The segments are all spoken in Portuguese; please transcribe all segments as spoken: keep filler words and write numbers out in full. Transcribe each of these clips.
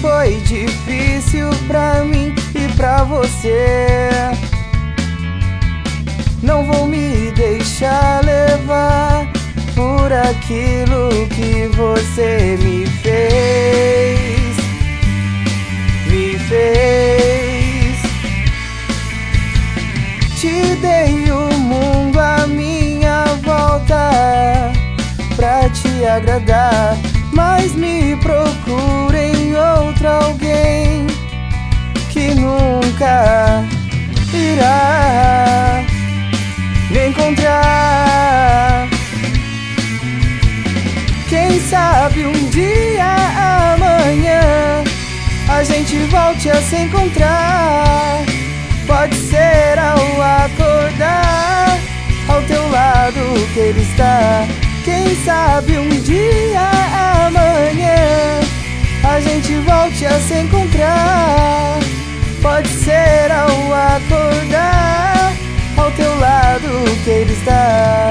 foi difícil pra mim e pra você. Não vou me deixar levar por aquilo que você me fez, me fez. Te dei o mundo à minha volta pra te agradar, mas me procura em outro alguém que nunca irá me encontrar. Quem sabe um dia, amanhã, a gente volte a se encontrar. Pode ser ao acordar, ao teu lado que ele está. Quem sabe um dia, amanhã, a gente volte a se encontrar. Pode ser ao acordar, ao teu lado que ele está.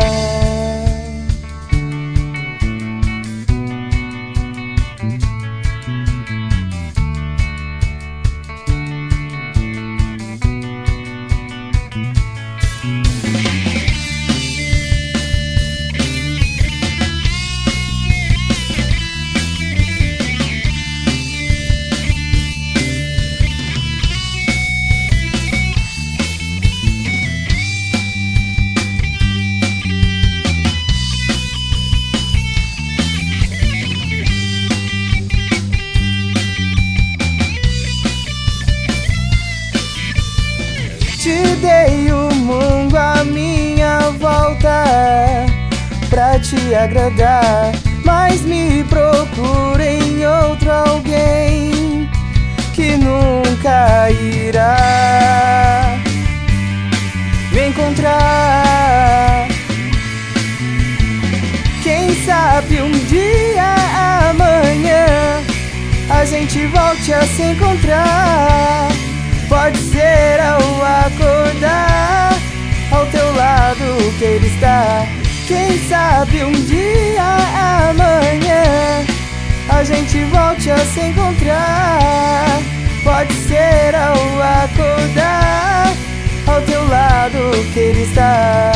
Te dei o mundo à minha volta pra te agradar, mas me procura em outro alguém que nunca irá me encontrar. Quem sabe um dia, amanhã, a gente volte a se encontrar. Pode ser ao acordar, ao teu lado que ele está. Quem sabe um dia, amanhã, a gente volte a se encontrar. Pode ser ao acordar, ao teu lado que ele está.